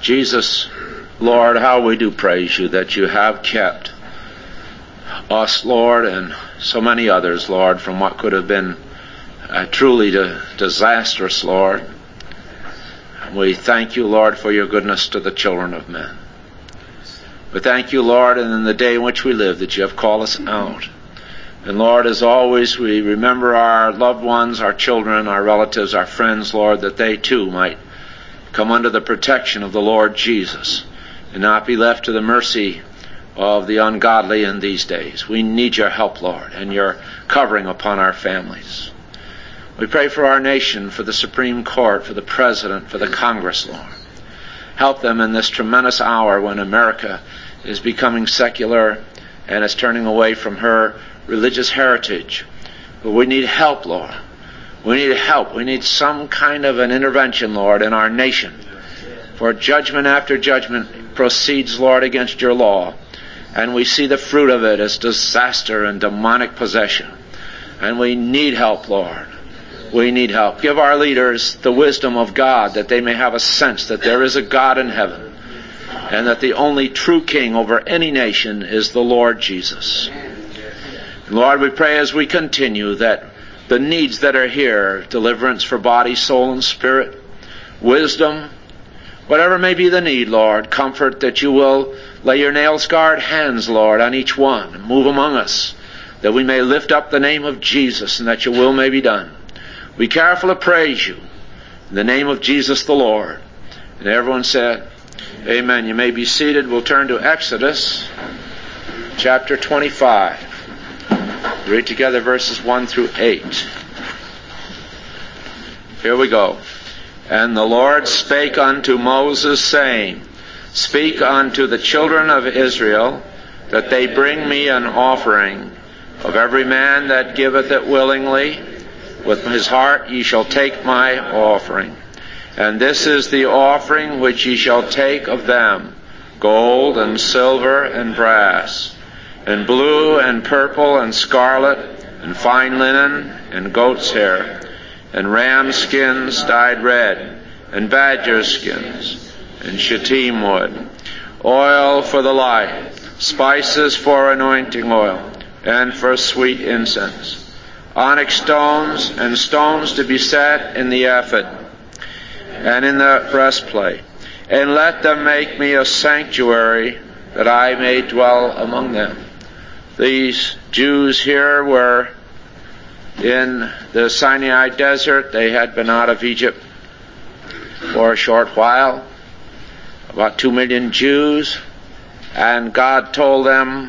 Jesus, Lord, how we do praise you that you have kept us, Lord, and so many others, Lord, from what could have been truly disastrous, Lord. We thank you, Lord, for your goodness to the children of men. We thank you, Lord, and in the day in which we live, that you have called us out. And Lord, as always, we remember our loved ones, our children, our relatives, our friends, Lord, that they too might come under the protection of the Lord Jesus and not be left to the mercy of the ungodly in these days. We need your help, Lord, and your covering upon our families. We pray for our nation, for the Supreme Court, for the President, for the Congress, Lord. Help them in this tremendous hour when America is becoming secular and is turning away from her religious heritage. But we need help, Lord. We need help. We need some kind of an intervention, Lord, in our nation. For judgment after judgment proceeds, Lord, against your law. And we see the fruit of it as disaster and demonic possession. And we need help, Lord. We need help. Give our leaders the wisdom of God, that they may have a sense that there is a God in heaven, and that the only true king over any nation is the Lord Jesus. And Lord, we pray as we continue that the needs that are here, deliverance for body, soul, and spirit, wisdom, whatever may be the need, Lord, comfort, that you will lay your nail-scarred hands, Lord, on each one and move among us, that we may lift up the name of Jesus and that your will may be done. We carefully praise you in the name of Jesus the Lord. And everyone said, amen. You may be seated. We'll turn to Exodus chapter 25. Read together verses 1 through 8. Here we go. And the Lord spake unto Moses, saying, Speak unto the children of Israel, that they bring me an offering. Of every man that giveth it willingly, with his heart ye shall take my offering. And this is the offering which ye shall take of them, gold and silver and brass, and blue and purple and scarlet, and fine linen, and goat's hair, and ram skins dyed red, and badger skins, and shittim wood, oil for the light, spices for anointing oil, and for sweet incense, onyx stones, and stones to be set in the ephod, and in the breastplate. And let them make me a sanctuary, that I may dwell among them. These Jews here were in the Sinai desert. They had been out of Egypt for a short while, about 2 million Jews, and God told them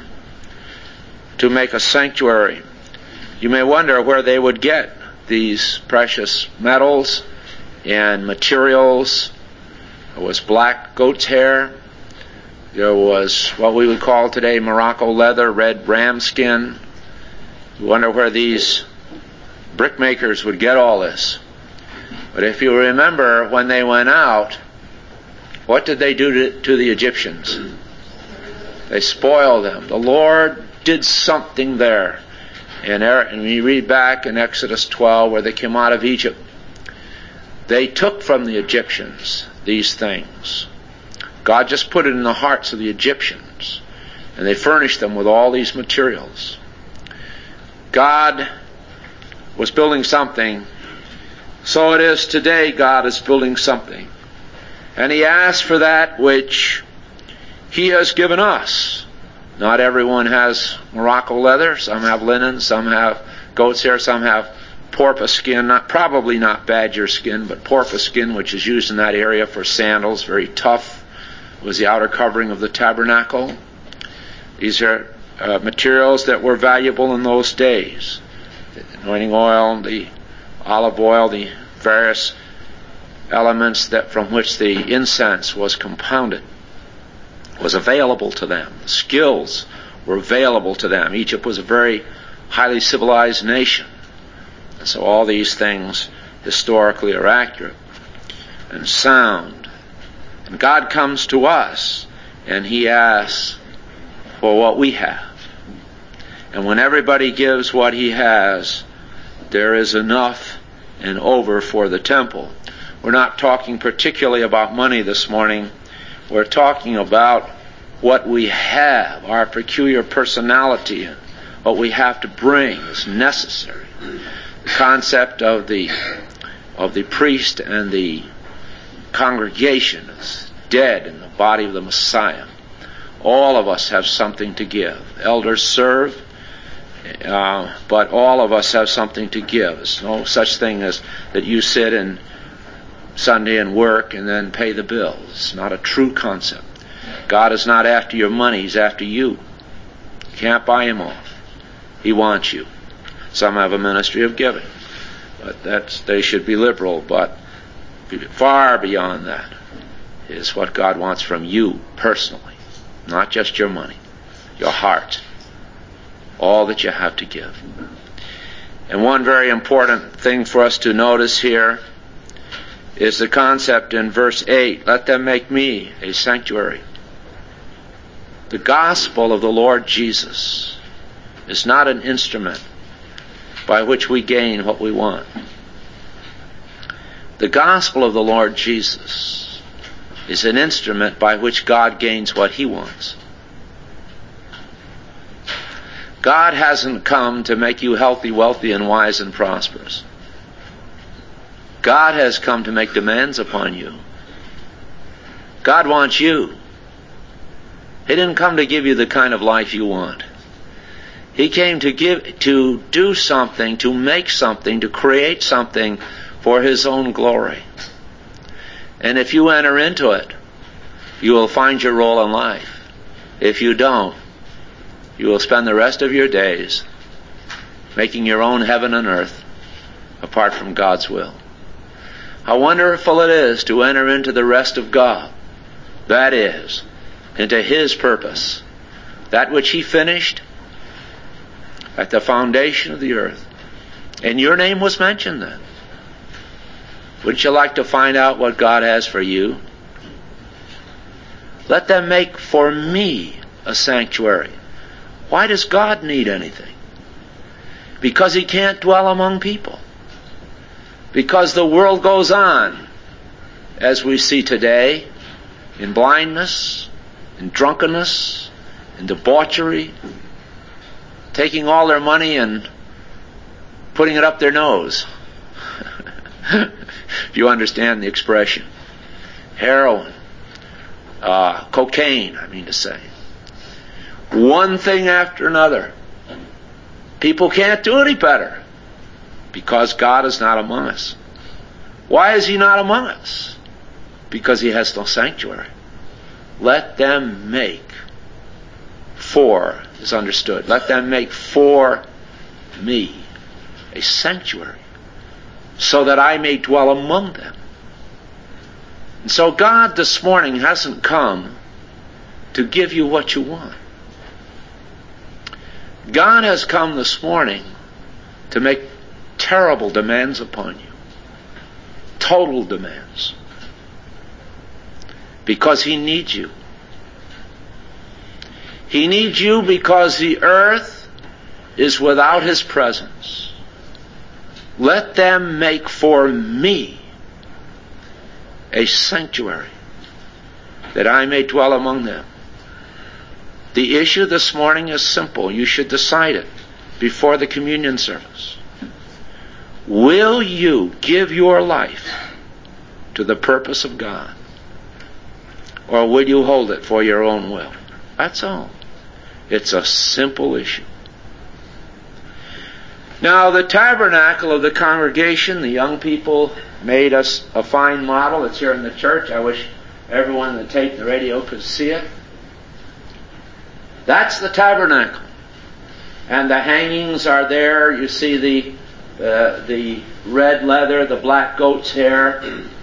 to make a sanctuary. You may wonder where they would get these precious metals and materials. There was black goat's hair. There was what we would call today Morocco leather, red ram skin. You wonder where these brickmakers would get all this. But if you remember, when they went out, what did they do to the Egyptians? They spoiled them. The Lord did something there. And we read back in Exodus 12 where they came out of Egypt. They took from the Egyptians these things. God just put it in the hearts of the Egyptians, and they furnished them with all these materials. God was building something. So it is today. God is building something. And He asks for that which He has given us. Not everyone has Morocco leather. Some have linen. Some have goat's hair. Some have porpoise skin. Probably not badger skin, but porpoise skin, which is used in that area for sandals. Very tough. It was the outer covering of the tabernacle. These are materials that were valuable in those days. The anointing oil, the olive oil, the various elements that from which the incense was compounded was available to them. The skills were available to them. Egypt was a very highly civilized nation. And so all these things historically are accurate and sound. And God comes to us and He asks for what we have. And when everybody gives what he has, there is enough and over for the temple. We're not talking particularly about money this morning. We're talking about what we have, our peculiar personality, and what we have to bring is necessary. The concept of the priest and the congregation is dead in the body of the Messiah. All of us have something to give. Elders serve, but all of us have something to give. There's no such thing as that you sit in Sunday and work and then pay the bills. It's not a true concept. God is not after your money, He's after you. You can't buy Him off. He wants you. Some have a ministry of giving, but they should be liberal, but far beyond that is what God wants from you personally. Not just your money, your heart, all that you have to give. And one very important thing for us to notice here is the concept in verse 8, let them make me a sanctuary. The gospel of the Lord Jesus is not an instrument by which we gain what we want. The gospel of the Lord Jesus is an instrument by which God gains what He wants. God hasn't come to make you healthy, wealthy, and wise and prosperous. God has come to make demands upon you. God wants you. He didn't come to give you the kind of life you want. He came to do something, to make something, to create something for His own glory. And if you enter into it, you will find your role in life. If you don't, you will spend the rest of your days making your own heaven and earth apart from God's will. How wonderful it is to enter into the rest of God. That is, into His purpose. That which He finished at the foundation of the earth. And your name was mentioned then. Wouldn't you like to find out what God has for you? Let them make for me a sanctuary. Why does God need anything? Because He can't dwell among people. Because the world goes on, as we see today, in blindness, in drunkenness, in debauchery, taking all their money and putting it up their nose. If you understand the expression. Heroin, cocaine, I mean to say. One thing after another. People can't do any better because God is not among us. Why is He not among us? Because He has no sanctuary. Let them make for, is understood, let them make for me a sanctuary so that I may dwell among them. And so God this morning hasn't come to give you what you want. God has come this morning to make terrible demands upon you. Total demands. Because He needs you. He needs you because the earth is without His presence. Let them make for me a sanctuary that I may dwell among them. The issue this morning is simple. You should decide it before the communion service. Will you give your life to the purpose of God? Or will you hold it for your own will? That's all. It's a simple issue. Now, the tabernacle of the congregation, the young people made us a fine model. It's here in the church. I wish everyone on the tape and the radio could see it. That's the tabernacle. And the hangings are there. You see the red leather, the black goat's hair,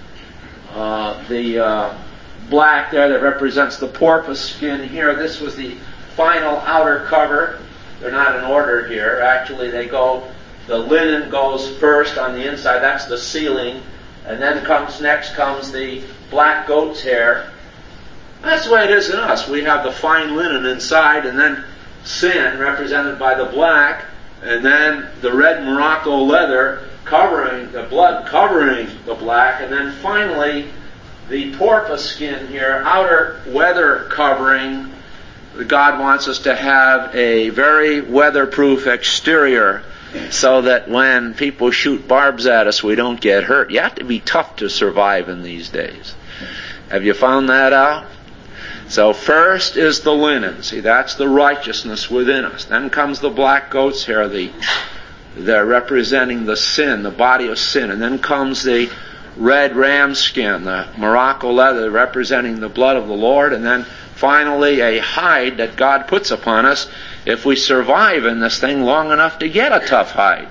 the black there that represents the porpoise skin here. This was the final outer cover. They're not in order here. Actually, the linen goes first on the inside. That's the ceiling. And then next comes the black goat's hair. That's the way it is in us. We have the fine linen inside, and then sin, represented by the black, and then the red Morocco leather covering the blood, covering the black, and then finally the porpoise skin here, outer weather covering. God wants us to have a very weatherproof exterior so that when people shoot barbs at us, we don't get hurt. You have to be tough to survive in these days. Have you found that out? So first is the linen. See, that's the righteousness within us. Then comes the black goat's hair. They're representing the sin, the body of sin. And then comes the red ram skin, the Morocco leather, representing the blood of the Lord. And then finally a hide that God puts upon us if we survive in this thing long enough to get a tough hide.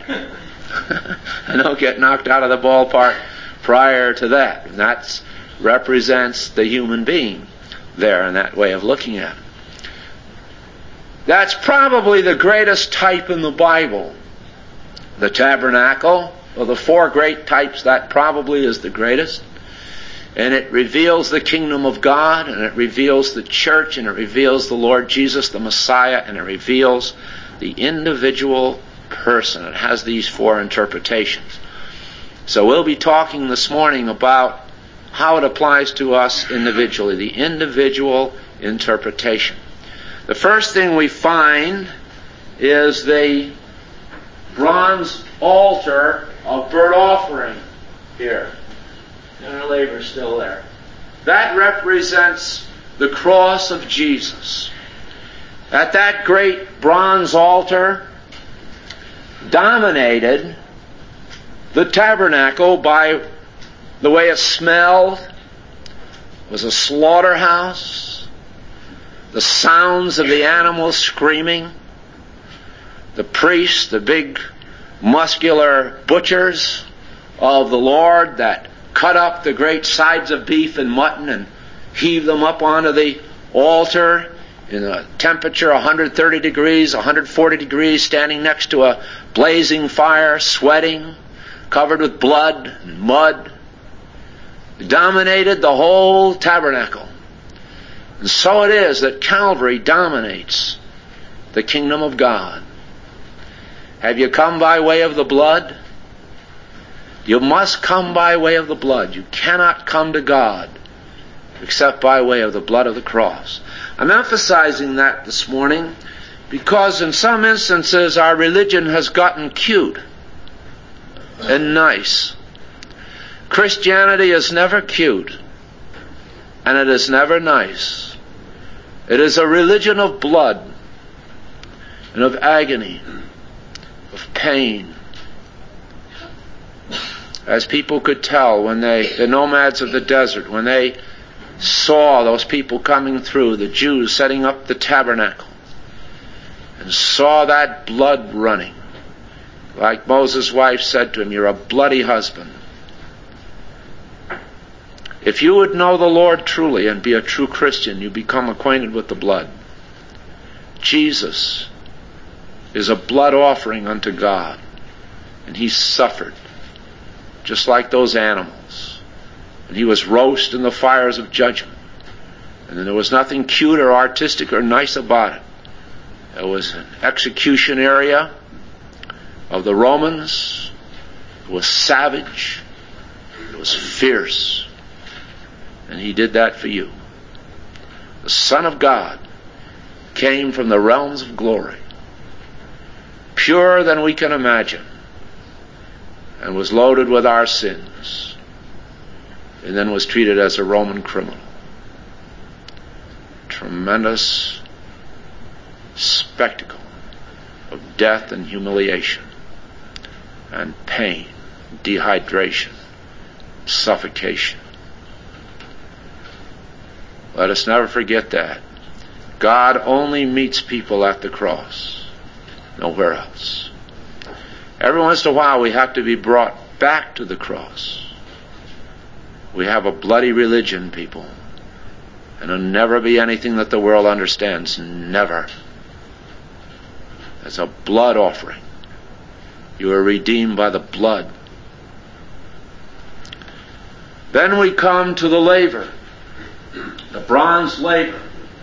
And don't get knocked out of the ballpark prior to that. And that represents the human being there in that way of looking at it. That's probably the greatest type in the Bible. The tabernacle, of the four great types, that probably is the greatest. And it reveals the kingdom of God, and it reveals the church, and it reveals the Lord Jesus, the Messiah, and it reveals the individual person. It has these four interpretations. So we'll be talking this morning about how it applies to us individually, the individual interpretation. The first thing we find is the bronze altar of burnt offering here. And our labor's still there. That represents the cross of Jesus. At that great bronze altar, dominated the tabernacle by the way it smelled, was a slaughterhouse, the sounds of the animals screaming, the priests, the big muscular butchers of the Lord that cut up the great sides of beef and mutton and heave them up onto the altar in a temperature 130 degrees, 140 degrees, standing next to a blazing fire, sweating, covered with blood and mud. It dominated the whole tabernacle. And so it is that Calvary dominates the kingdom of God. Have you come by way of the blood? You must come by way of the blood. You cannot come to God except by way of the blood of the cross. I'm emphasizing that this morning because in some instances our religion has gotten cute and nice. Christianity is never cute and it is never nice. It is a religion of blood and of agony, of pain. As people could tell when the nomads of the desert, when they saw those people coming through, the Jews setting up the tabernacle, and saw that blood running, like Moses' wife said to him, "You're a bloody husband." If you would know the Lord truly and be a true Christian, you become acquainted with the blood. Jesus is a blood offering unto God, and He suffered just like those animals. And He was roasted in the fires of judgment. And there was nothing cute or artistic or nice about it. It was an execution area of the Romans. It was savage. It was fierce. And He did that for you. The Son of God came from the realms of glory, purer than we can imagine, and was loaded with our sins, and then was treated as a Roman criminal. Tremendous spectacle of death and humiliation and pain, dehydration, suffocation. Let us never forget that. God only meets people at the cross, nowhere else. Every once in a while we have to be brought back to the cross. We have a bloody religion, people. And it'll never be anything that the world understands. Never. It's a blood offering. You are redeemed by the blood. Then we come to the laver. The bronze laver.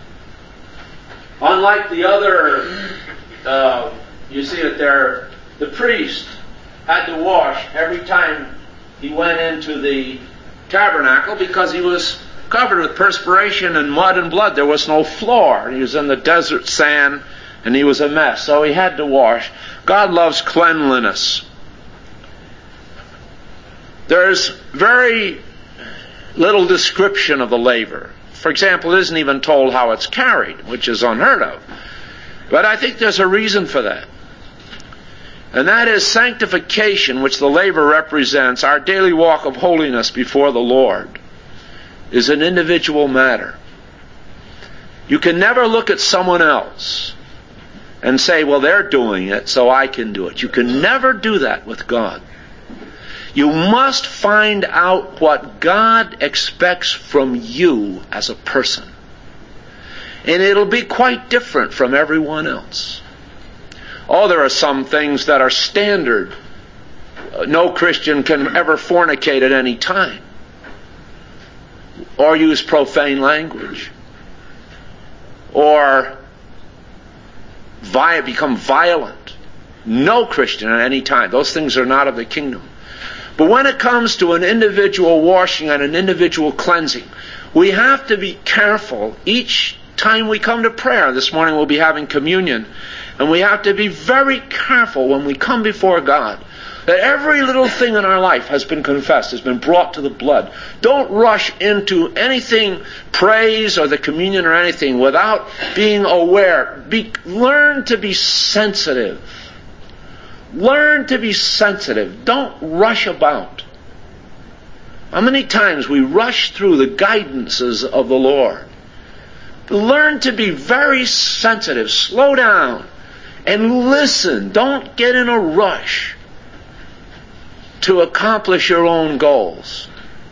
Unlike the other, you see it there, the priest had to wash every time he went into the tabernacle because he was covered with perspiration and mud and blood. There was no floor. He was in the desert sand and he was a mess. So he had to wash. God loves cleanliness. There's very little description of the laver. For example, it isn't even told how it's carried, which is unheard of. But I think there's a reason for that. And that is sanctification, which the laver represents, our daily walk of holiness before the Lord, is an individual matter. You can never look at someone else and say, well, they're doing it, so I can do it. You can never do that with God. You must find out what God expects from you as a person. And it'll be quite different from everyone else. Oh, there are some things that are standard. No Christian can ever fornicate at any time or use profane language or become violent. No Christian at any time. Those things are not of the kingdom. But when it comes to an individual washing and an individual cleansing, we have to be careful each time we come to prayer. This morning we'll be having communion. And we have to be very careful when we come before God that every little thing in our life has been confessed, has been brought to the blood. Don't rush into anything, praise or the communion or anything, without being aware. Learn to be sensitive. Learn to be sensitive. Don't rush about. How many times we rush through the guidances of the Lord? Learn to be very sensitive. Slow down and listen. Don't get in a rush to accomplish your own goals.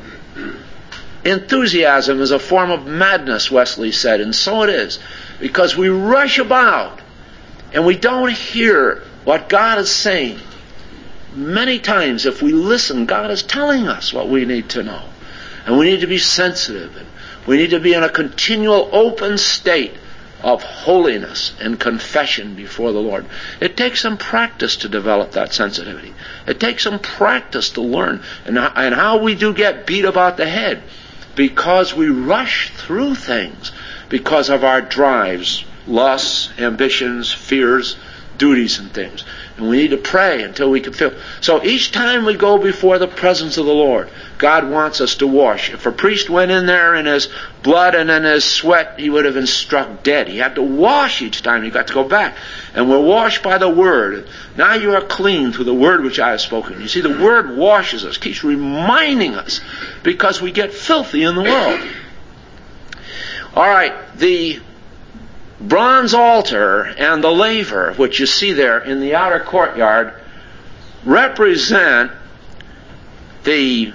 Enthusiasm is a form of madness, Wesley said, and so it is, because we rush about and we don't hear what God is saying. Many times, if we listen, God is telling us what we need to know. And we need to be sensitive. And we need to be in a continual open state of holiness and confession before the Lord. It takes some practice to develop that sensitivity. It takes some practice to learn. And how we do get beat about the head. Because we rush through things. Because of our drives, lusts, ambitions, fears, duties and things. And we need to pray until we can feel. So each time we go before the presence of the Lord, God wants us to wash. If a priest went in there in his blood and in his sweat, he would have been struck dead. He had to wash each time. He got to go back. And we're washed by the Word. Now you are clean through the Word which I have spoken. You see, the Word washes us, keeps reminding us, because we get filthy in the world. All right, the bronze altar and the laver, which you see there in the outer courtyard, represent the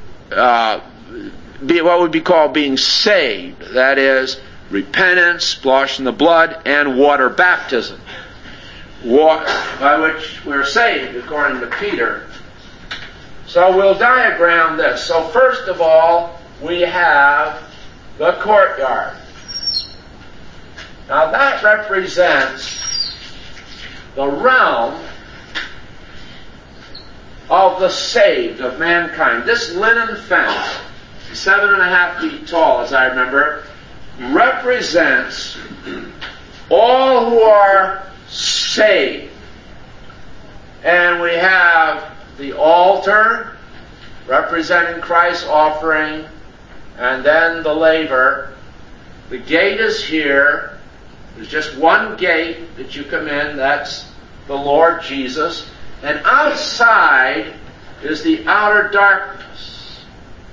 what would be called being saved. That is, repentance, washing the blood, and water baptism, by which we're saved, according to Peter. So we'll diagram this. So first of all, we have the courtyard. Now that represents the realm of the saved, of mankind. This linen fence, 7.5 feet tall, as I remember, represents all who are saved. And we have the altar, representing Christ's offering, and then the laver. The gate is here. There's just one gate that you come in. That's the Lord Jesus. And outside is the outer darkness.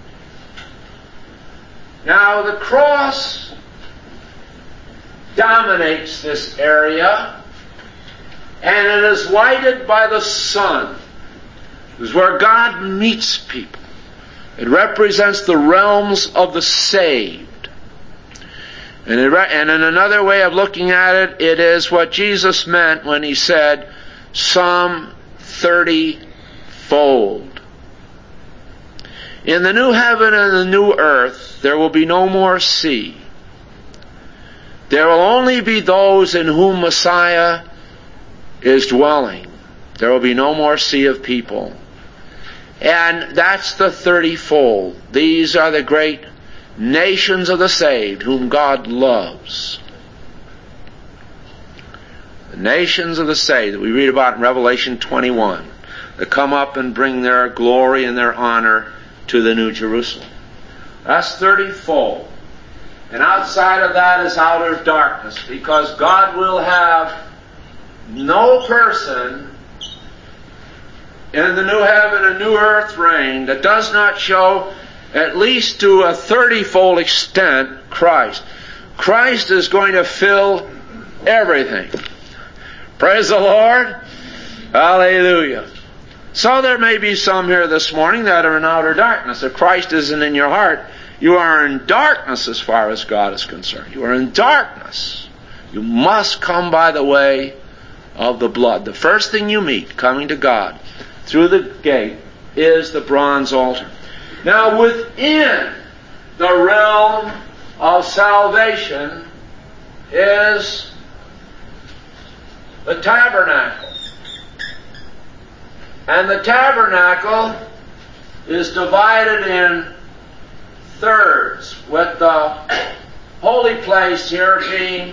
Now the cross dominates this area, and it is lighted by the sun. This is where God meets people. It represents the realms of the saved. And in another way of looking at it, it is what Jesus meant when he said, some 30-fold. In the new heaven and the new earth, there will be no more sea. There will only be those in whom Messiah is dwelling. There will be no more sea of people. And that's the 30-fold. These are the great nations of the saved whom God loves. The nations of the saved that we read about in Revelation 21 that come up and bring their glory and their honor to the New Jerusalem. That's 30-fold. And outside of that is outer darkness, because God will have no person in the new heaven and new earth reign that does not show, at least to a 30-fold extent, Christ. Christ is going to fill everything. Praise the Lord. Hallelujah. So there may be some here this morning that are in outer darkness. If Christ isn't in your heart, you are in darkness as far as God is concerned. You are in darkness. You must come by the way of the blood. The first thing you meet coming to God through the gate is the bronze altar. Now within the realm of salvation is the tabernacle. And the tabernacle is divided in thirds, with the holy place here being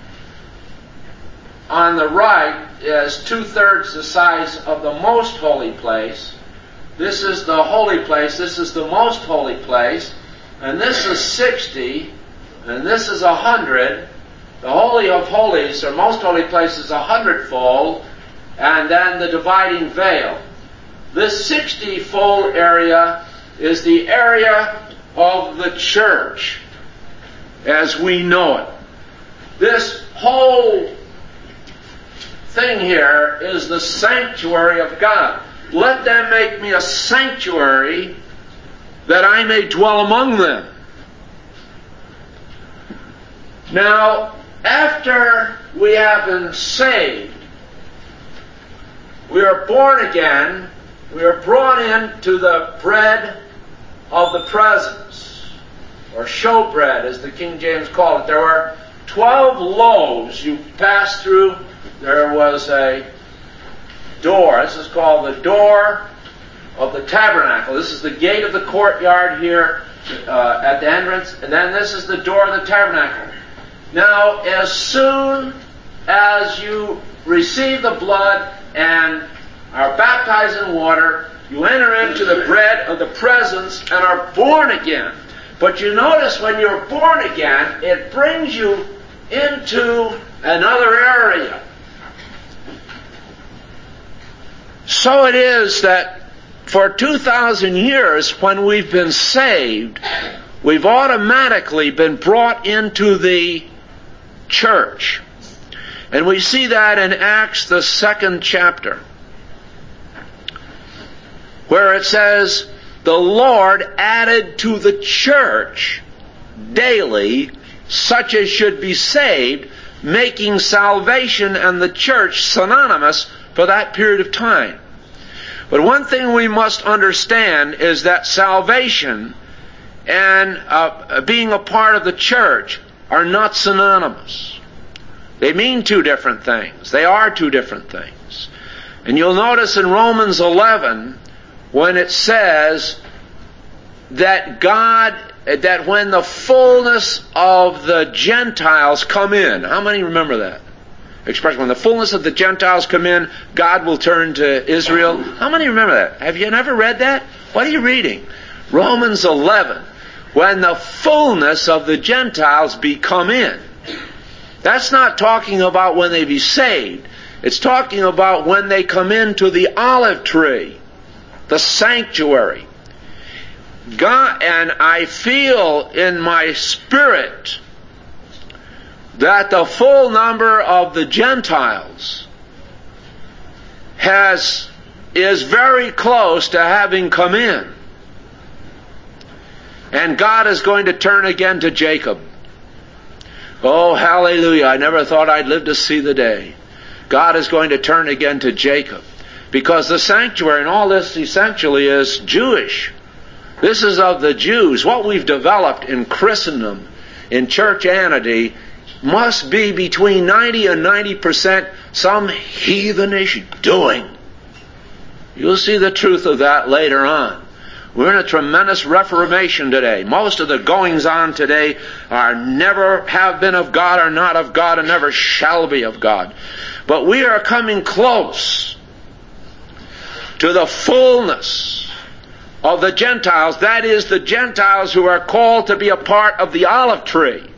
on the right is 2/3 the size of the most holy place. This is the holy place, this is the most holy place, and this is 60, and this is 100. The Holy of Holies, or most holy place, is 100-fold, and then the dividing veil. This 60-fold area is the area of the church as we know it. This whole thing here is the sanctuary of God. Let them make me a sanctuary that I may dwell among them. Now, after we have been saved, we are born again, we are brought into the bread of the presence, or showbread as the King James called it. There were 12 loaves you passed through. There was a door. This is called the door of the tabernacle. This is the gate of the courtyard here at the entrance, and then this is the door of the tabernacle. Now, as soon as you receive the blood and are baptized in water, you enter into the bread of the presence and are born again. But you notice when you're born again, it brings you into another area. So it is that for 2,000 years, when we've been saved, we've automatically been brought into the church. And we see that in Acts, the 2nd chapter, where it says, the Lord added to the church daily such as should be saved, making salvation and the church synonymous for that period of time. But one thing we must understand is that salvation and being a part of the church are not synonymous. They mean two different things. They are two different things. And you'll notice in Romans 11, when it says that that when the fullness of the Gentiles come in, how many remember that expression? When the fullness of the Gentiles come in, God will turn to Israel. How many remember that? Have you never read that? What are you reading? Romans 11. When the fullness of the Gentiles come in. That's not talking about when they be saved. It's talking about when they come into the olive tree, the sanctuary. God, and I feel in my spirit that the full number of the Gentiles is very close to having come in. And God is going to turn again to Jacob. Oh, hallelujah. I never thought I'd live to see the day. God is going to turn again to Jacob. Because the sanctuary and all this essentially is Jewish. This is of the Jews. What we've developed in Christendom, in churchianity, must be between 90 and 90% some heathenish doing. You'll see the truth of that later on. We're in a tremendous reformation today. Most of the goings on today are never have been of God, are not of God, and never shall be of God. But we are coming close to the fullness of the Gentiles. That is, the Gentiles who are called to be a part of the olive tree.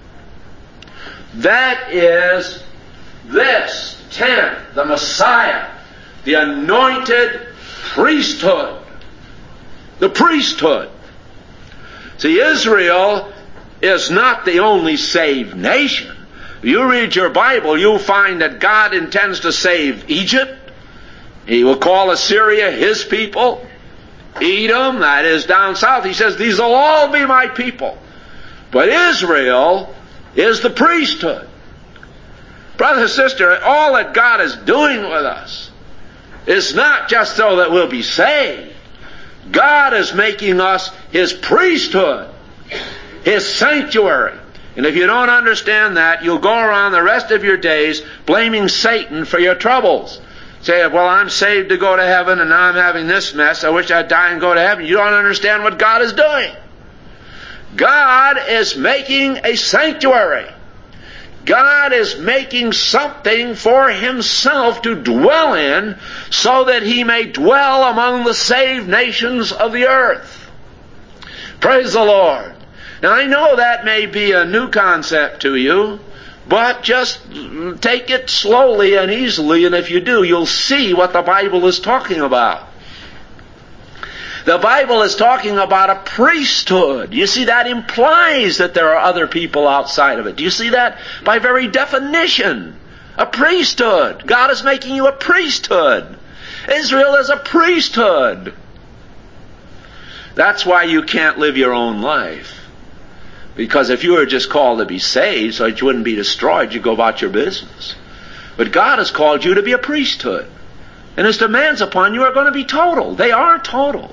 That is this 10, the Messiah, the anointed priesthood. The priesthood. See, Israel is not the only saved nation. If you read your Bible, you'll find that God intends to save Egypt. He will call Assyria His people. Edom, that is down south, He says, these will all be my people. But Israel is the priesthood. Brother, sister, all that God is doing with us is not just so that we'll be saved. God is making us His priesthood, His sanctuary. And if you don't understand that, you'll go around the rest of your days blaming Satan for your troubles. Say, well, I'm saved to go to heaven, and now I'm having this mess. I wish I'd die and go to heaven. You don't understand what God is doing. God is making a sanctuary. God is making something for Himself to dwell in, so that He may dwell among the saved nations of the earth. Praise the Lord. Now, I know that may be a new concept to you, but just take it slowly and easily, and if you do, you'll see what the Bible is talking about. The Bible is talking about a priesthood. You see, that implies that there are other people outside of it. Do you see that? By very definition. A priesthood. God is making you a priesthood. Israel is a priesthood. That's why you can't live your own life. Because if you were just called to be saved so that you wouldn't be destroyed, you'd go about your business. But God has called you to be a priesthood. And His demands upon you are going to be total. They are total.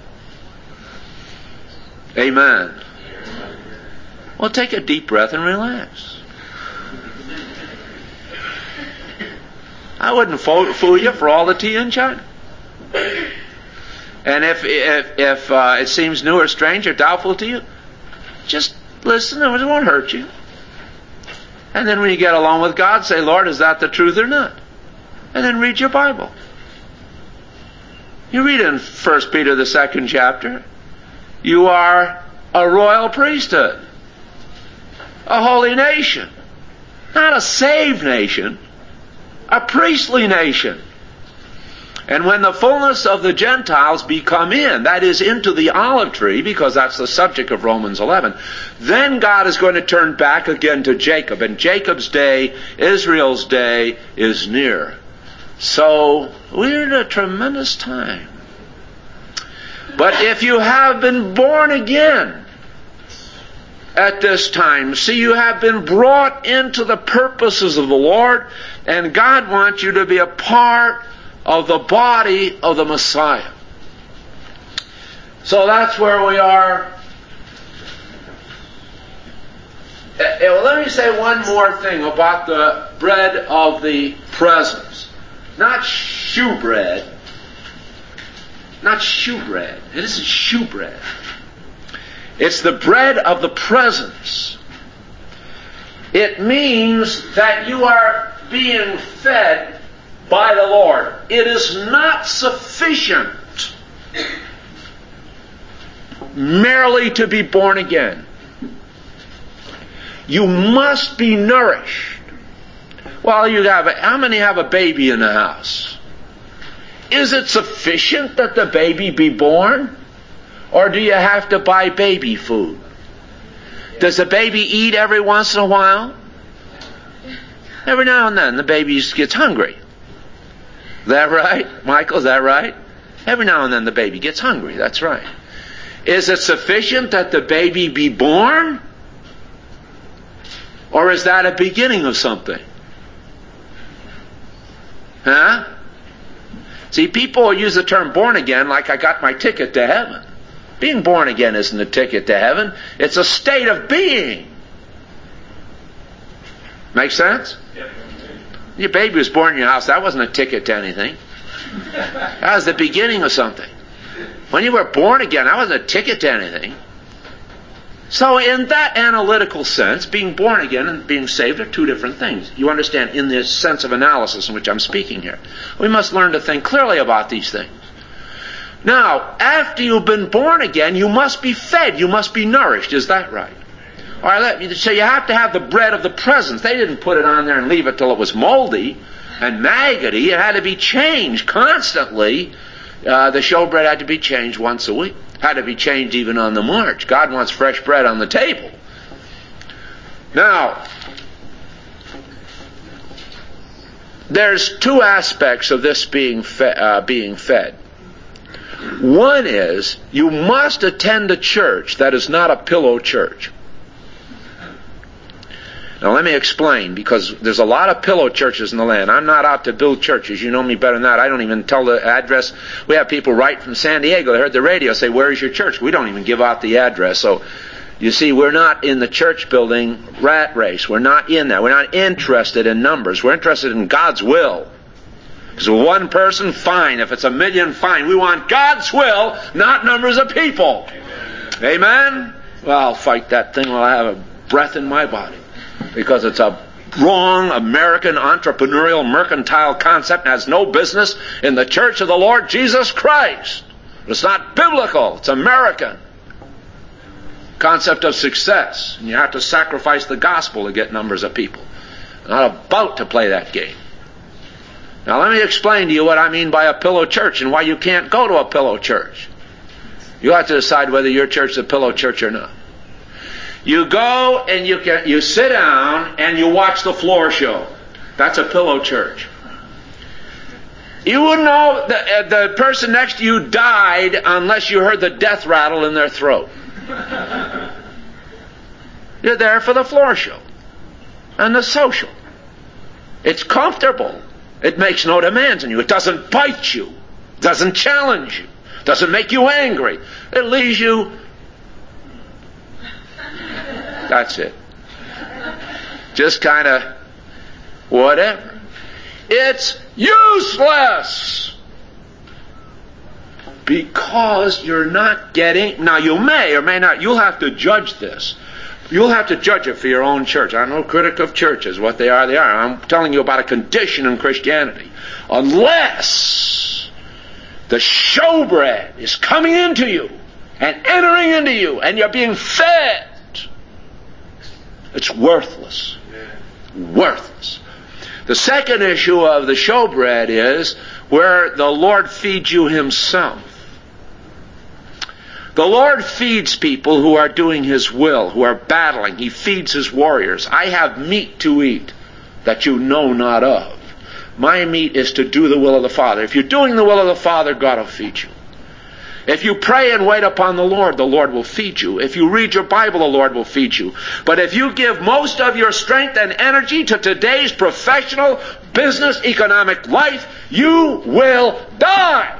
Amen. Well, take a deep breath and relax. I wouldn't fool you for all the tea in China. And if it seems new or strange or doubtful to you, just listen, it won't hurt you. And then when you get along with God, say, Lord, is that the truth or not? And then read your Bible. You read in 1 Peter, the 2nd chapter. You are a royal priesthood, a holy nation, not a saved nation, a priestly nation. And when the fullness of the Gentiles be come in, that is, into the olive tree, because that's the subject of Romans 11, then God is going to turn back again to Jacob. And Jacob's day, Israel's day, is near. So we're in a tremendous time. But if you have been born again at this time, see, you have been brought into the purposes of the Lord, and God wants you to be a part of the body of the Messiah. So that's where we are. Let me say one more thing about the bread of the presence. Not shewbread. Not shewbread. It isn't shewbread. It's the bread of the presence. It means that you are being fed by the Lord. It is not sufficient merely to be born again. You must be nourished. Well, how many have a baby in the house? Is it sufficient that the baby be born? Or do you have to buy baby food? Does the baby eat every once in a while? Every now and then the baby gets hungry. Is that right? Michael, is that right? Every now and then the baby gets hungry. That's right. Is it sufficient that the baby be born? Or is that a beginning of something? Huh? See, people use the term born again like I got my ticket to heaven. Being born again isn't a ticket to heaven. It's a state of being. Make sense? Yep. Your baby was born in your house. That wasn't a ticket to anything. That was the beginning of something. When you were born again, that wasn't a ticket to anything. So in that analytical sense, being born again and being saved are two different things. You understand, in this sense of analysis in which I'm speaking here. We must learn to think clearly about these things. Now, after you've been born again, you must be fed. You must be nourished. Is that right? All right, so you have to have the bread of the presence. They didn't put it on there and leave it till it was moldy and maggoty. It had to be changed constantly. The showbread had to be changed once a week. Had to be changed even on the march. God wants fresh bread on the table. Now, there's two aspects of this being fed. One is, you must attend a church that is not a pillow church. Now let me explain, because there's a lot of pillow churches in the land. I'm not out to build churches. You know me better than that. I don't even tell the address. We have people right from San Diego. They heard the radio say, "Where is your church?" We don't even give out the address. So, you see, we're not in the church building rat race. We're not in that. We're not interested in numbers. We're interested in God's will. Because with one person, fine. If it's 1,000,000, fine. We want God's will, not numbers of people. Amen? Well, I'll fight that thing while I have a breath in my body. Because it's a wrong American entrepreneurial mercantile concept and has no business in the church of the Lord Jesus Christ. It's not biblical. It's American. Concept of success. And you have to sacrifice the gospel to get numbers of people. I'm not about to play that game. Now let me explain to you what I mean by a pillow church and why you can't go to a pillow church. You have to decide whether your church is a pillow church or not. You go and you sit down and you watch the floor show. That's a pillow church. You wouldn't know the person next to you died unless you heard the death rattle in their throat. You're there for the floor show and the social. It's comfortable. It makes no demands on you. It doesn't bite you. It doesn't challenge you. It doesn't make you angry. It leaves you. That's it. Just kind of whatever. It's useless. Because you're not getting... Now you may or may not. You'll have to judge this. You'll have to judge it for your own church. I'm no critic of churches. What they are, they are. I'm telling you about a condition in Christianity. Unless the showbread is coming into you and entering into you and you're being fed, it's worthless. Worthless. The second issue of the showbread is where the Lord feeds you Himself. The Lord feeds people who are doing His will, who are battling. He feeds His warriors. I have meat to eat that you know not of. My meat is to do the will of the Father. If you're doing the will of the Father, God will feed you. If you pray and wait upon the Lord will feed you. If you read your Bible, the Lord will feed you. But if you give most of your strength and energy to today's professional, business, economic life, you will die.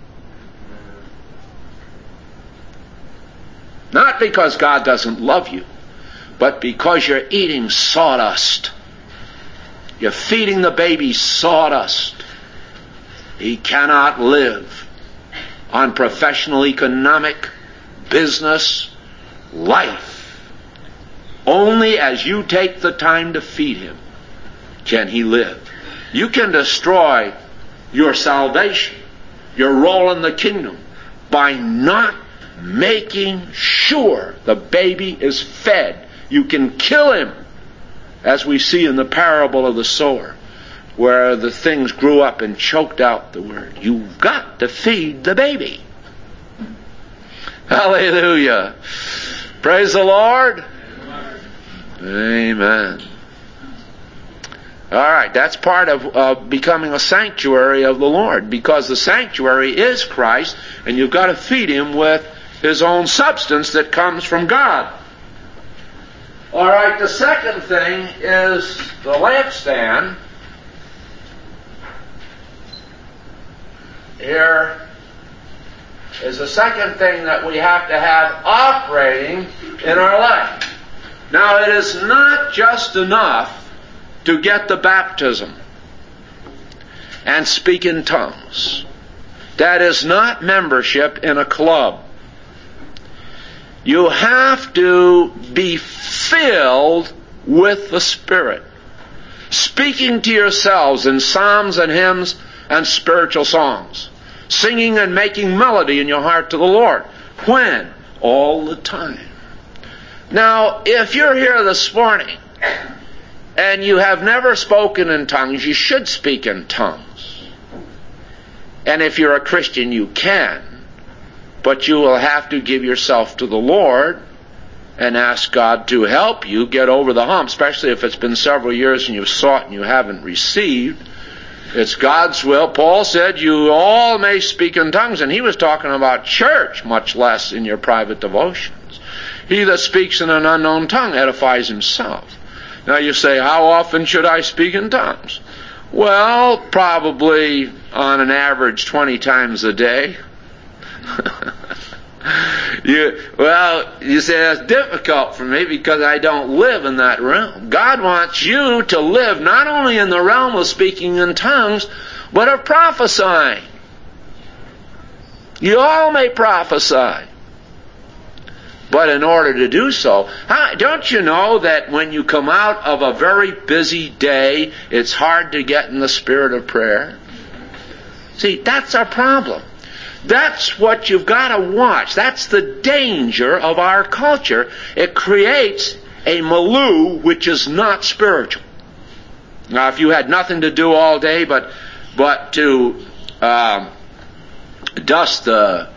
Not because God doesn't love you, but because you're eating sawdust. You're feeding the baby sawdust. He cannot live on professional, economic, business, life. Only as you take the time to feed him can he live. You can destroy your salvation, your role in the kingdom, by not making sure the baby is fed. You can kill him, as we see in the parable of the sower, where the things grew up and choked out the word. You've got to feed the baby. Hallelujah. Praise the Lord. Amen. All right, that's part of becoming a sanctuary of the Lord, because the sanctuary is Christ, and you've got to feed him with his own substance that comes from God. All right, the second thing is the lampstand. Here is the second thing that we have to have operating in our life. Now, it is not just enough to get the baptism. and speak in tongues. That is not membership in a club. You have to be filled with the Spirit, speaking to yourselves in psalms and hymns and spiritual songs, singing and making melody in your heart to the Lord. When? All the time. Now, if you're here this morning and you have never spoken in tongues, you should speak in tongues. And if you're a Christian, you can. But you will have to give yourself to the Lord and ask God to help you get over the hump, especially if it's been several years and you've sought and you haven't received. It's God's will. Paul said, you all may speak in tongues, and he was talking about church, much less in your private devotions. He that speaks in an unknown tongue edifies himself. Now you say, how often should I speak in tongues? Well, probably on an average 20 times a day. You say that's difficult for me because I don't live in that realm. God wants you to live not only in the realm of speaking in tongues, but of prophesying. You all may prophesy. But in order to do so, don't you know that when you come out of a very busy day, it's hard to get in the spirit of prayer? See, that's our problem. That's what you've got to watch. That's the danger of our culture. It creates a milieu which is not spiritual. Now, if you had nothing to do all day but to dust the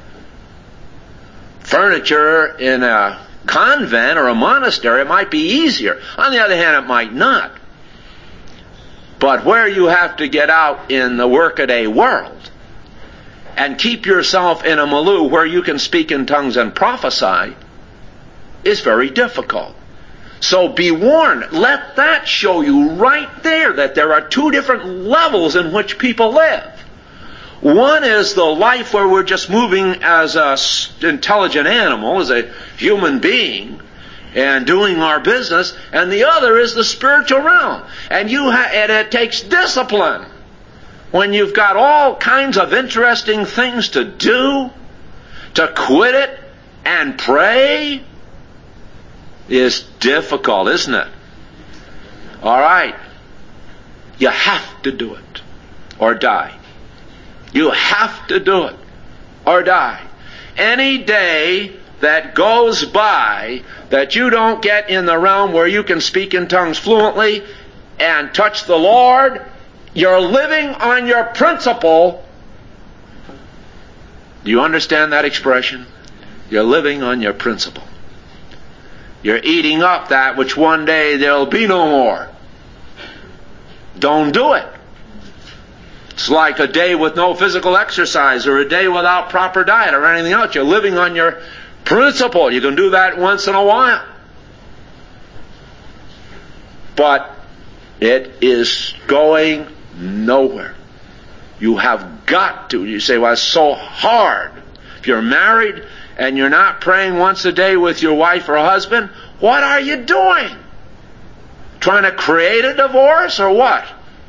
furniture in a convent or a monastery, it might be easier. On the other hand, it might not. But where you have to get out in the workaday world and keep yourself in a milieu where you can speak in tongues and prophesy is very difficult. So be warned. Let that show you right there that there are two different levels in which people live. One is the life where we're just moving as an intelligent animal, as a human being, and doing our business. And the other is the spiritual realm. And it takes discipline. When you've got all kinds of interesting things to do, to quit it and pray is difficult, isn't it? All right. You have to do it or die. You have to do it or die. Any day that goes by that you don't get in the realm where you can speak in tongues fluently and touch the Lord, you're living on your principle. Do you understand that expression? You're living on your principle. You're eating up that which one day there'll be no more. Don't do it. It's like a day with no physical exercise or a day without proper diet or anything else. You're living on your principle. You can do that once in a while. But it is going nowhere. You have got to. You say, well, it's so hard. If you're married and you're not praying once a day with your wife or husband, what are you doing? Trying to create a divorce or what?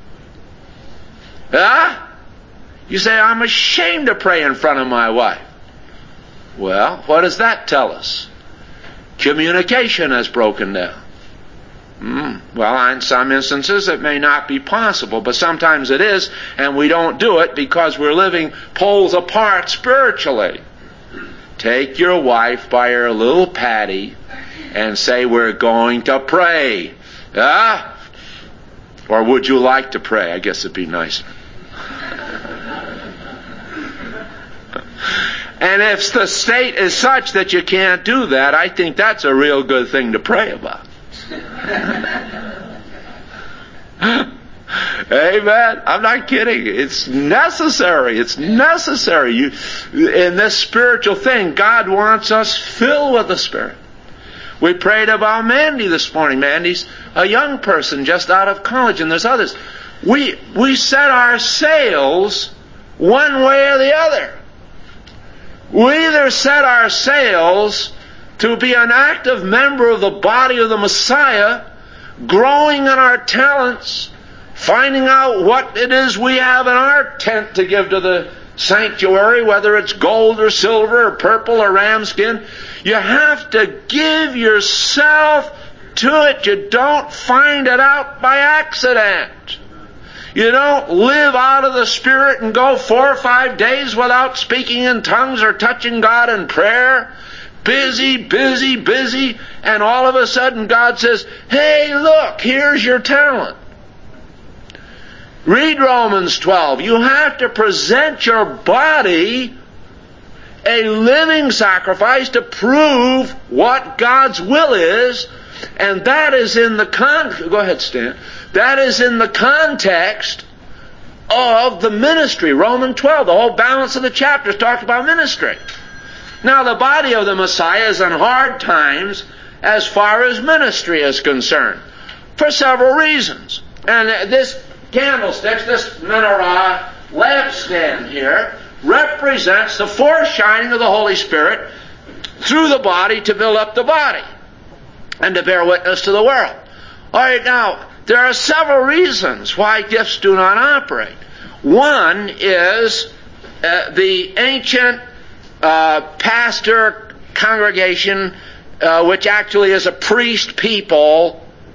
Huh? You say, I'm ashamed to pray in front of my wife. Well, what does that tell us? Communication has broken down. Well, in some instances it may not be possible, but sometimes it is, and we don't do it because we're living poles apart spiritually. Take your wife by her little patty and say, we're going to pray. Or would you like to pray? I guess it'd be nicer. And if the state is such that you can't do that, I think that's a real good thing to pray about. Amen. I'm not kidding. It's necessary. It's necessary. In this spiritual thing, God wants us filled with the Spirit. We prayed about Mandy this morning. Mandy's a young person just out of college, and there's others. We set our sails one way or the other. We either set our sails to be an active member of the body of the Messiah, growing in our talents, finding out what it is we have in our tent to give to the sanctuary, whether it's gold or silver or purple or ram skin. You have to give yourself to it. You don't find it out by accident. You don't live out of the Spirit and go 4 or 5 days without speaking in tongues or touching God in prayer. Busy, busy, busy. And all of a sudden God says, hey, look, here's your talent. Read Romans 12. You have to present your body a living sacrifice to prove what God's will is. And that is in the go ahead, Stan. That is in the context of the ministry. Romans 12, the whole balance of the chapters talks about ministry. Now, the body of the Messiah is in hard times as far as ministry is concerned, for several reasons. And this candlestick, this menorah lampstand here, represents the foreshining of the Holy Spirit through the body to build up the body and to bear witness to the world. All right, now, there are several reasons why gifts do not operate. One is the ancient pastor congregation, which actually is a priest people,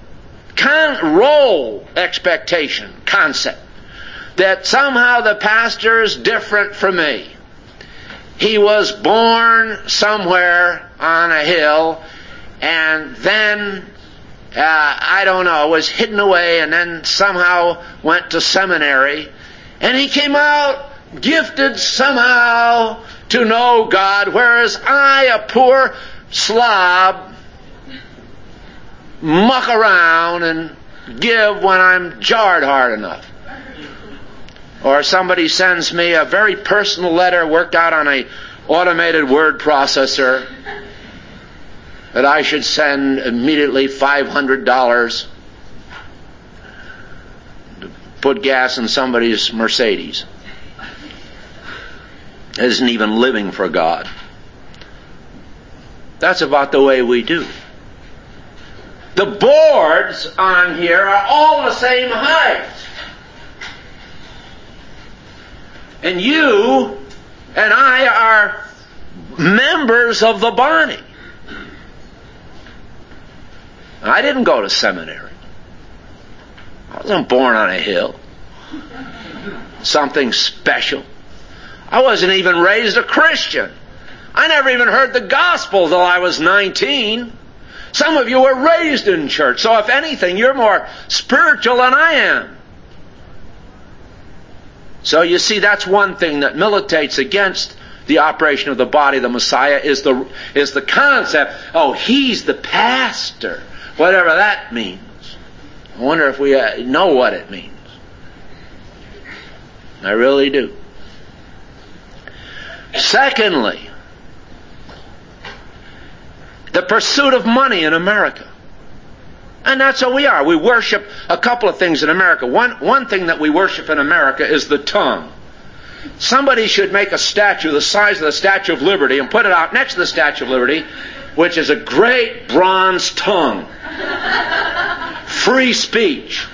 role expectation concept. That somehow the pastor is different from me. He was born somewhere on a hill, and then I don't know, was hidden away and then somehow went to seminary. And he came out gifted somehow to know God, whereas I, a poor slob, muck around and give when I'm jarred hard enough. Or somebody sends me a very personal letter worked out on a automated word processor that I should send immediately $500 to put gas in somebody's Mercedes. Isn't even living for God. That's about the way we do. The boards on here are all the same height. And you and I are members of the body. I didn't go to seminary. I wasn't born on a hill. Something special. I wasn't even raised a Christian. I never even heard the gospel till I was 19. Some of you were raised in church, so if anything, you're more spiritual than I am. So you see, that's one thing that militates against the operation of the body of the Messiah is the concept, oh, he's the pastor, whatever that means. I wonder if we know what it means. I really do. Secondly, the pursuit of money in America. And that's how we are. We worship a couple of things in America. One thing that we worship in America is the tongue. Somebody should make a statue the size of the Statue of Liberty and put it out next to the Statue of Liberty, which is a great bronze tongue. Free speech.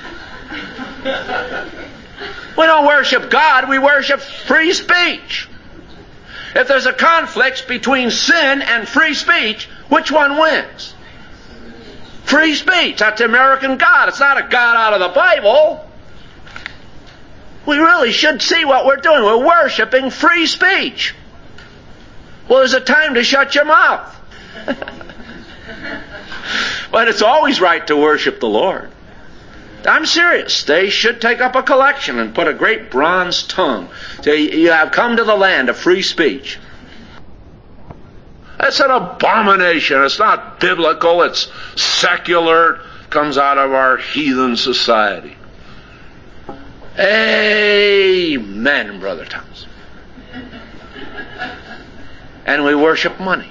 We don't worship God, we worship free speech. If there's a conflict between sin and free speech, which one wins? Free speech. That's the American God. It's not a God out of the Bible. We really should see what we're doing. We're worshiping free speech. Well, there's a time to shut your mouth. But it's always right to worship the Lord. I'm serious. They should take up a collection and put a great bronze tongue. Say, you have come to the land of free speech. That's an abomination. It's not biblical. It's secular. It comes out of our heathen society. Amen, Brother Thomas. And we worship money.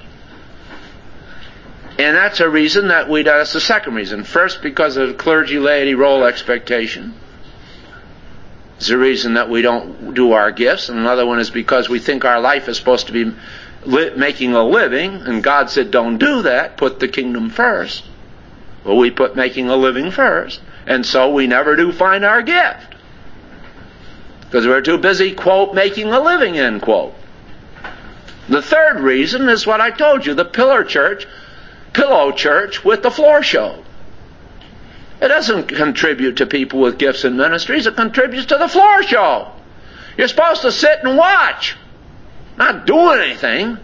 And that's a reason that that's the second reason. First, because of the clergy-laity role expectation. It's the reason that we don't do our gifts. And another one is because we think our life is supposed to be making a living. And God said, don't do that. Put the kingdom first. Well, we put making a living first, and so we never do find our gift. Because we're too busy, quote, making a living, end quote. The third reason is what I told you, the pillow church with the floor show. It doesn't contribute to people with gifts and ministries, it contributes to the floor show. You're supposed to sit and watch, not do anything.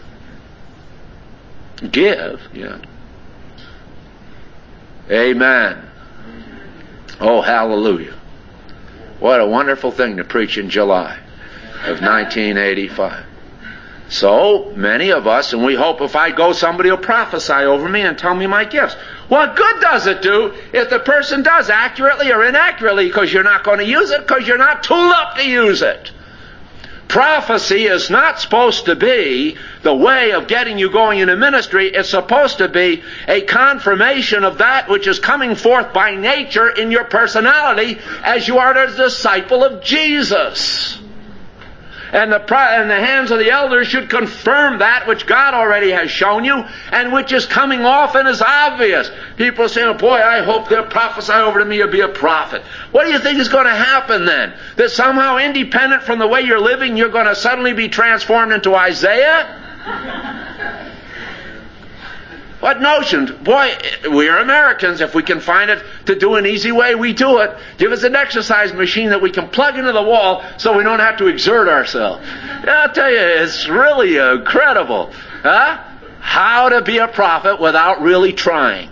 Give, yeah. Amen. Oh, hallelujah. What a wonderful thing to preach in July of 1985. So, many of us, and we hope if I go, somebody will prophesy over me and tell me my gifts. What good does it do if the person does accurately or inaccurately, because you're not going to use it, because you're not tooled up to use it? Prophecy is not supposed to be the way of getting you going into ministry. It's supposed to be a confirmation of that which is coming forth by nature in your personality as you are a disciple of Jesus. And the hands of the elders should confirm that which God already has shown you and which is coming off and is obvious. People are saying, oh boy, I hope they'll prophesy over to me or be a prophet. What do you think is going to happen then? That somehow independent from the way you're living, you're going to suddenly be transformed into Isaiah? What notion? Boy, we are Americans. If we can find it to do an easy way, we do it. Give us an exercise machine that we can plug into the wall so we don't have to exert ourselves. I'll tell you, it's really incredible. Huh? How to be a prophet without really trying.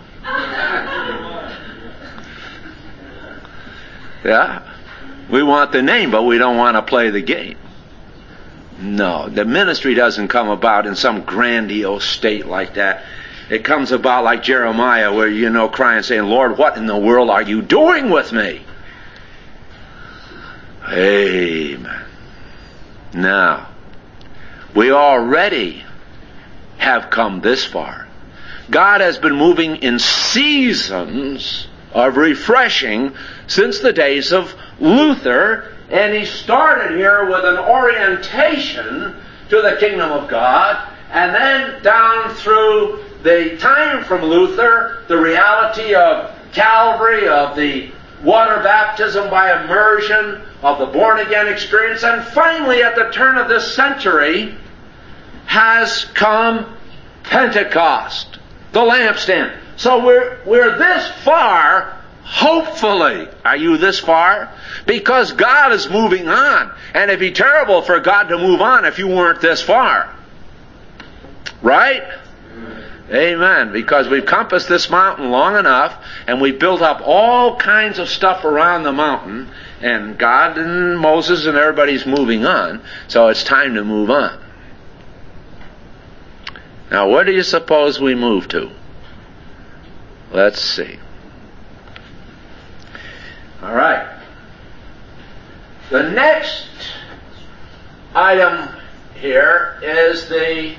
Yeah? We want the name, but we don't want to play the game. No, the ministry doesn't come about in some grandiose state like that. It comes about like Jeremiah, where, crying, saying, Lord, what in the world are you doing with me? Amen. Now, we already have come this far. God has been moving in seasons of refreshing since the days of Luther, and he started here with an orientation to the kingdom of God, and then down through the time from Luther, the reality of Calvary, of the water baptism by immersion, of the born-again experience, and finally at the turn of this century has come Pentecost, the lampstand. So we're this far, hopefully. Are you this far? Because God is moving on. And it'd be terrible for God to move on if you weren't this far. Right? Amen. Because we've compassed this mountain long enough, and we've built up all kinds of stuff around the mountain, and God and Moses and everybody's moving on, so it's time to move on. Now, where do you suppose we move to? Let's see. All right. The next item here is the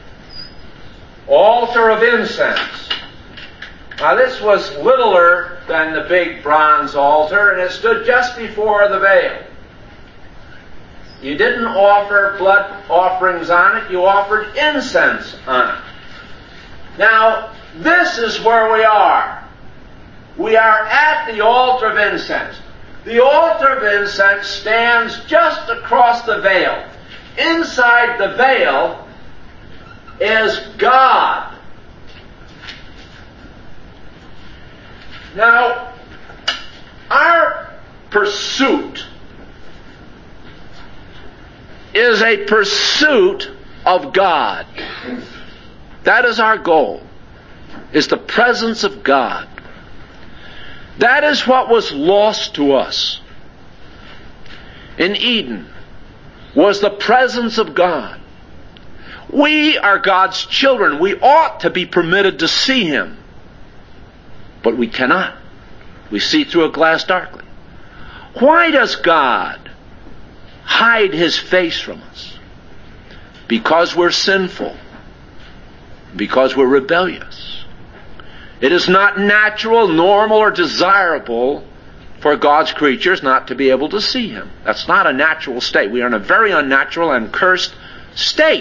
altar of incense. Now this was littler than the big bronze altar, and it stood just before the veil. You didn't offer blood offerings on it, you offered incense on it. Now, this is where we are. We are at the altar of incense. The altar of incense stands just across the veil. Inside the veil is God. Now, our pursuit is a pursuit of God. That is our goal, is the presence of God. That is what was lost to us in Eden, was the presence of God. We are God's children. We ought to be permitted to see Him. But we cannot. We see through a glass darkly. Why does God hide His face from us? Because we're sinful. Because we're rebellious. It is not natural, normal, or desirable for God's creatures not to be able to see Him. That's not a natural state. We are in a very unnatural and cursed state.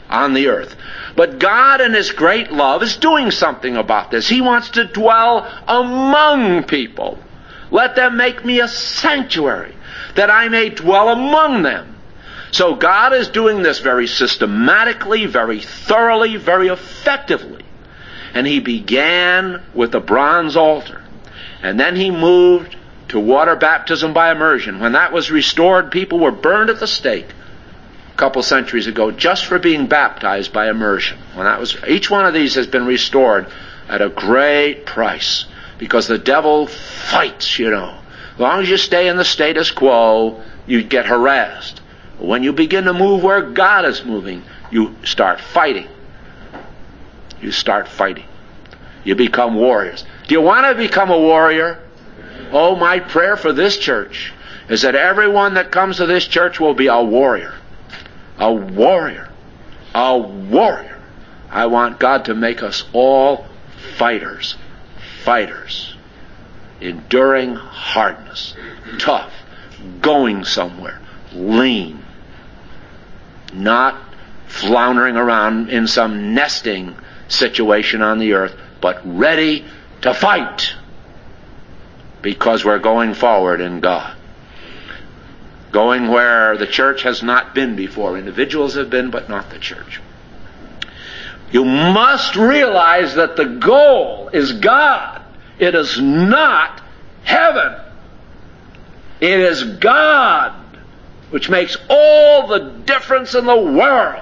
on the earth. But God in His great love is doing something about this. He wants to dwell among people. Let them make me a sanctuary, that I may dwell among them. So God is doing this very systematically, very thoroughly, very effectively. And He began with the bronze altar. And then He moved to water baptism by immersion. When that was restored, people were burned at the stake a couple centuries ago just for being baptized by immersion. Each one of these has been restored at a great price, because the devil fights, As long as you stay in the status quo, you get harassed. But when you begin to move where God is moving, you start fighting. You start fighting. You become warriors. Do you want to become a warrior? Oh, my prayer for this church is that everyone that comes to this church will be a warrior. A warrior. A warrior. I want God to make us all fighters. Fighters. Enduring hardness. Tough. Going somewhere. Lean. Not floundering around in some nesting situation on the earth, but ready to fight, because we're going forward in God. Going where the church has not been before. Individuals have been, but not the church. You must realize that the goal is God. It is not heaven. It is God, which makes all the difference in the world.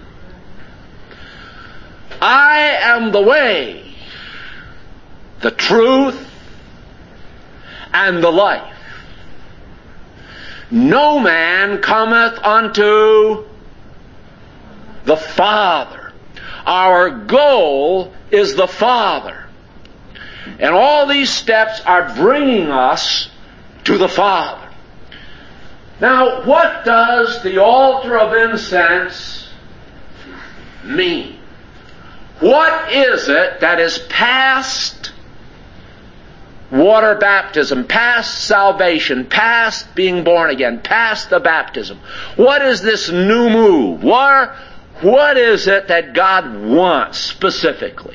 I am the way, the truth, and the life. No man cometh unto the Father. Our goal is the Father. And all these steps are bringing us to the Father. Now, what does the altar of incense mean? What is it that is past water baptism, past salvation, past being born again, past the baptism? What is this new move? What is it that God wants specifically?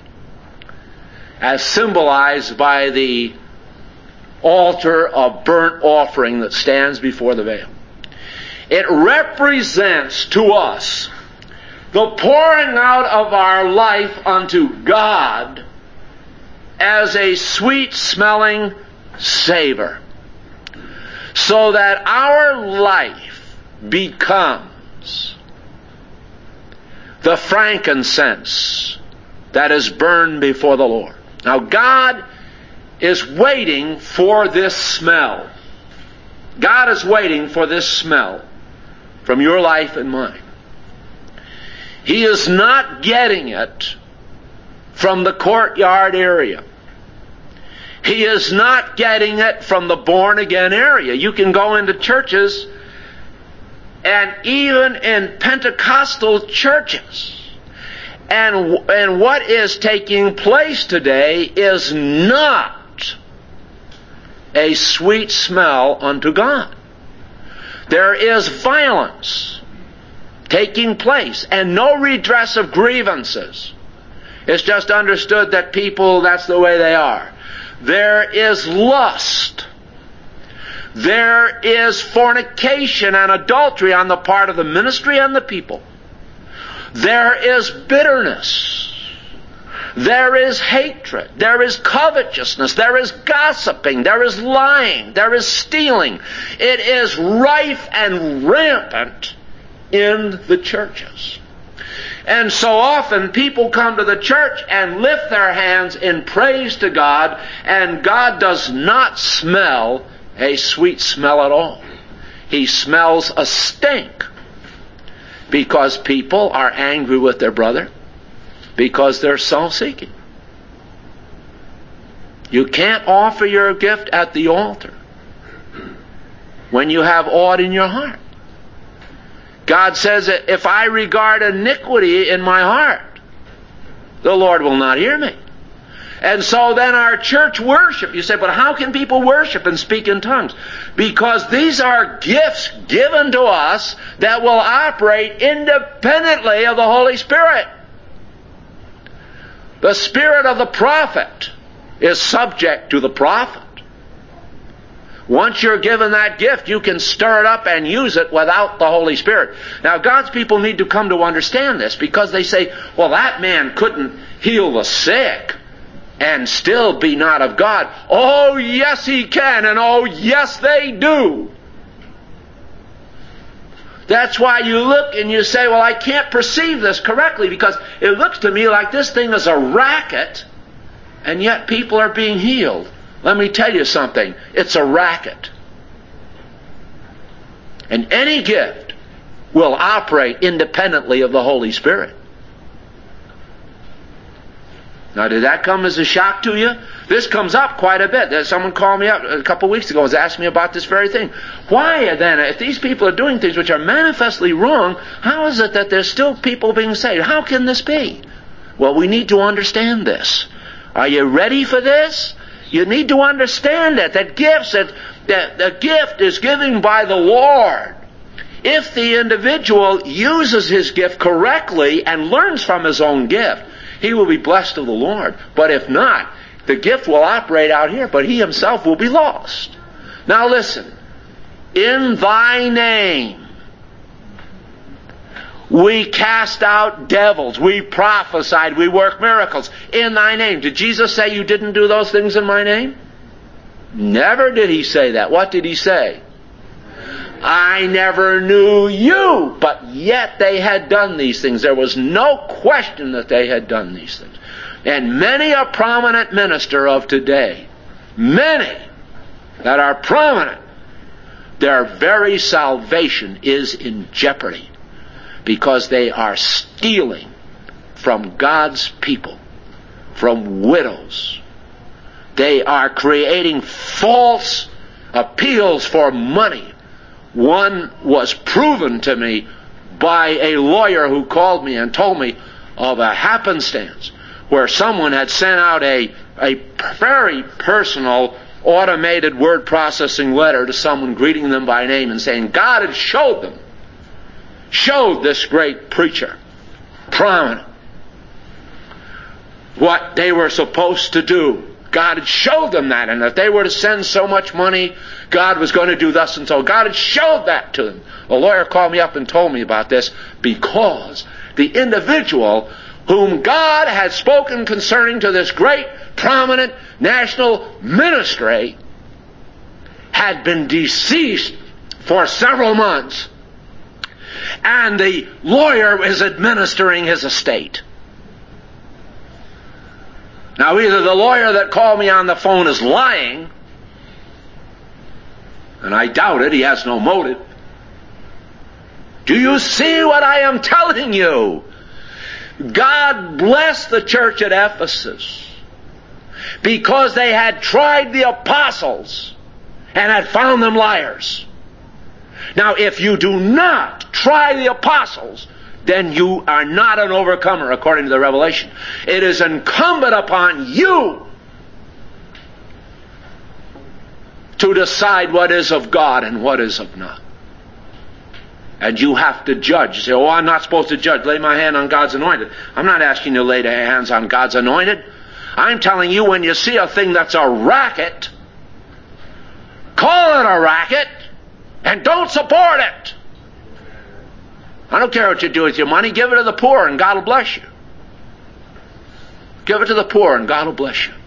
As symbolized by the altar of burnt offering that stands before the veil. It represents to us the pouring out of our life unto God as a sweet-smelling savor, so that our life becomes the frankincense that is burned before the Lord. Now, God is waiting for this smell. God is waiting for this smell from your life and mine. He is not getting it from the courtyard area. He is not getting it from the born-again area. You can go into churches, and even in Pentecostal churches, and what is taking place today is not a sweet smell unto God. There is violence taking place, and no redress of grievances. It's just understood that people, that's the way they are. There is lust. There is fornication and adultery on the part of the ministry and the people. There is bitterness. There is hatred. There is covetousness. There is gossiping. There is lying. There is stealing. It is rife and rampant in the churches. And so often people come to the church and lift their hands in praise to God, and God does not smell a sweet smell at all. He smells a stink, because people are angry with their brother, because they're self-seeking. You can't offer your gift at the altar when you have aught in your heart. God says that if I regard iniquity in my heart, the Lord will not hear me. And so then our church worship, you say, but how can people worship and speak in tongues? Because these are gifts given to us that will operate independently of the Holy Spirit. The spirit of the prophet is subject to the prophet. Once you're given that gift, you can stir it up and use it without the Holy Spirit. Now, God's people need to come to understand this, because they say, well, that man couldn't heal the sick and still be not of God. Oh, yes, he can, and oh, yes, they do. That's why you look and you say, well, I can't perceive this correctly, because it looks to me like this thing is a racket, and yet people are being healed. Let me tell you something. It's a racket. And any gift will operate independently of the Holy Spirit. Now, did that come as a shock to you? This comes up quite a bit. Someone called me up a couple of weeks ago and was asking me about this very thing. Why then, if these people are doing things which are manifestly wrong, how is it that there's still people being saved? How can this be? Well, we need to understand this. Are you ready for this? You need to understand that the gift is given by the Lord. If the individual uses his gift correctly and learns from his own gift, he will be blessed of the Lord. But if not, the gift will operate out here, but he himself will be lost. Now listen. In thy name we cast out devils, we prophesied, we work miracles. In thy name. Did Jesus say you didn't do those things in my name? Never did he say that. What did he say? I never knew you. But yet they had done these things. There was no question that they had done these things. And many a prominent minister of today, many that are prominent, their very salvation is in jeopardy, because they are stealing from God's people, from widows. They are creating false appeals for money. One was proven to me by a lawyer who called me and told me of a happenstance where someone had sent out a very personal automated word processing letter to someone greeting them by name and saying God had showed this great preacher, prominent, what they were supposed to do. God had showed them that, and if they were to send so much money, God was going to do thus and so. God had showed that to them. A lawyer called me up and told me about this, because the individual whom God had spoken concerning to this great, prominent national ministry had been deceased for several months, and the lawyer is administering his estate. Now, either the lawyer that called me on the phone is lying, and I doubt it, he has no motive. Do you see what I am telling you? God blessed the church at Ephesus because they had tried the apostles and had found them liars. Now, if you do not try the apostles, then you are not an overcomer according to the Revelation. It is incumbent upon you to decide what is of God and what is of not. And you have to judge. You say, oh, I'm not supposed to judge. Lay my hand on God's anointed. I'm not asking you to lay your hands on God's anointed. I'm telling you, when you see a thing that's a racket, call it a racket and don't support it. I don't care what you do with your money. Give it to the poor and God will bless you. Give it to the poor and God will bless you.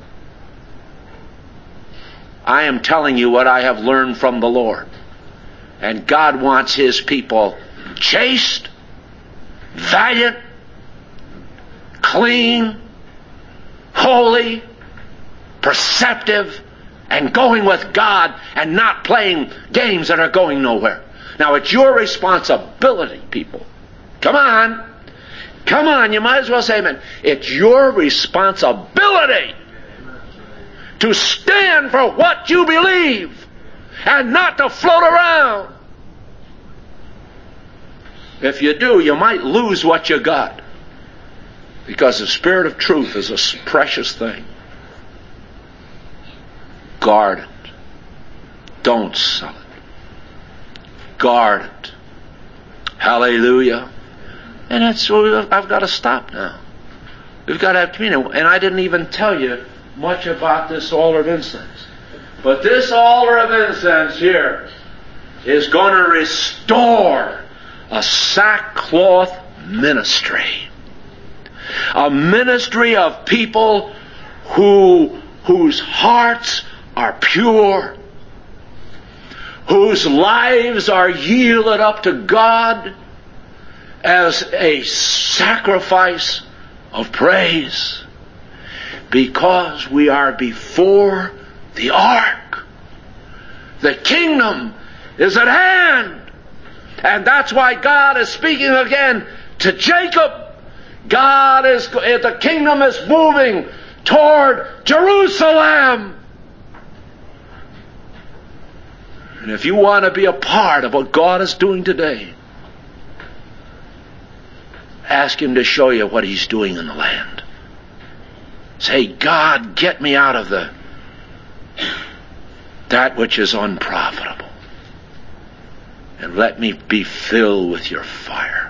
I am telling you what I have learned from the Lord. And God wants His people chaste, valiant, clean, holy, perceptive, and going with God and not playing games that are going nowhere. Now, it's your responsibility, people. Come on. Come on, you might as well say amen. It's your responsibility to stand for what you believe and not to float around. If you do, you might lose what you got. Because the Spirit of truth is a precious thing. Guard it. Don't sell it. Guard it. Hallelujah. And that's what I've got to stop now. We've got to have communion. And I didn't even tell you much about this altar of incense. But this altar of incense here is going to restore a sackcloth ministry. A ministry of people whose hearts are pure, whose lives are yielded up to God as a sacrifice of praise, because we are before the ark. The kingdom is at hand. And that's why God is speaking again to Jacob. The kingdom is moving toward Jerusalem. And if you want to be a part of what God is doing today, ask Him to show you what He's doing in the land. Say, God, get me out of that which is unprofitable, and let me be filled with your fire.